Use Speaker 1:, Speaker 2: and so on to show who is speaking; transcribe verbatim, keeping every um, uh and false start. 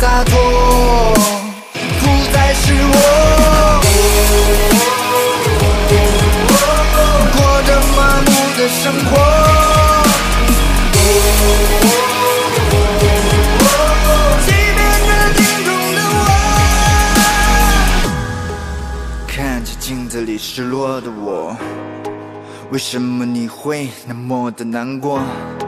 Speaker 1: 洒脱，不再是我，过着麻木的生活。即便这镜中的我，看着镜子里失落的我，为什么你会那么的难过？